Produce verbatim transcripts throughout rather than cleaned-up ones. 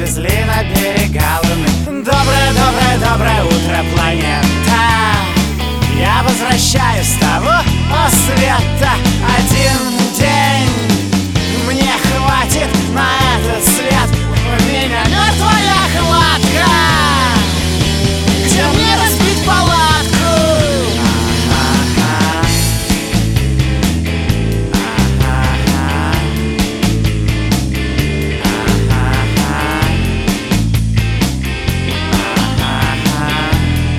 увезли на берега Луны. Доброе, доброе, доброе утро, планета. Я возвращаюсь с того света. Один день мне хватит на этот свет. У меня мертвая хватка. Где мне разбить палатку? А-а-а. А-а-а. А-а-а.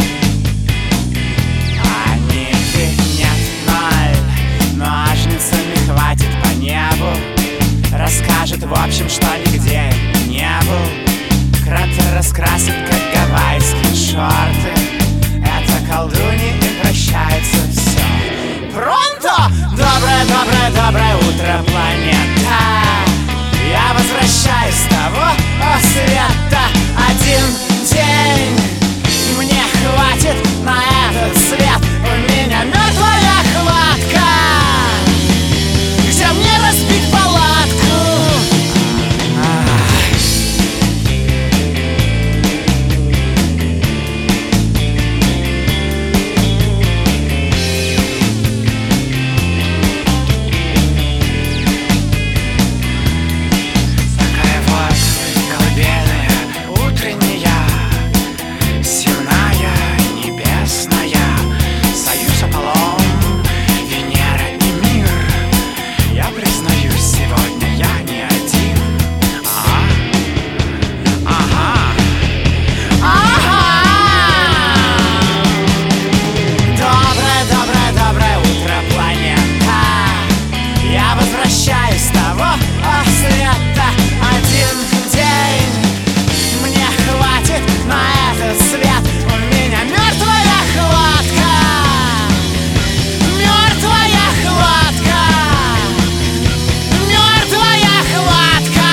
Они фигнят ноль, ножницами хватит по небу. Расскажет в общем, что нигде не был. Кратер раскрасит, как гавайские шорты. Это колдуньи и прощается все. Пронто! Доброе, доброе, доброе утро, планета. Я возвращаюсь с того света. Один день мне хватит на этот свет. У меня мертвая хватка. Где мне разбить палатку? Ах. Такая вот колыбельная, утренняя, земная, небесная, союз Аполлон, Венера и мир. Я признаюсь, сегодня я не один. Ага, ага, ага. Доброе, доброе, доброе утро, планета. Я возвращаюсь с того света. Один день мне хватит на этот свет. У меня мертвая хватка. Мертвая хватка. Мертвая хватка.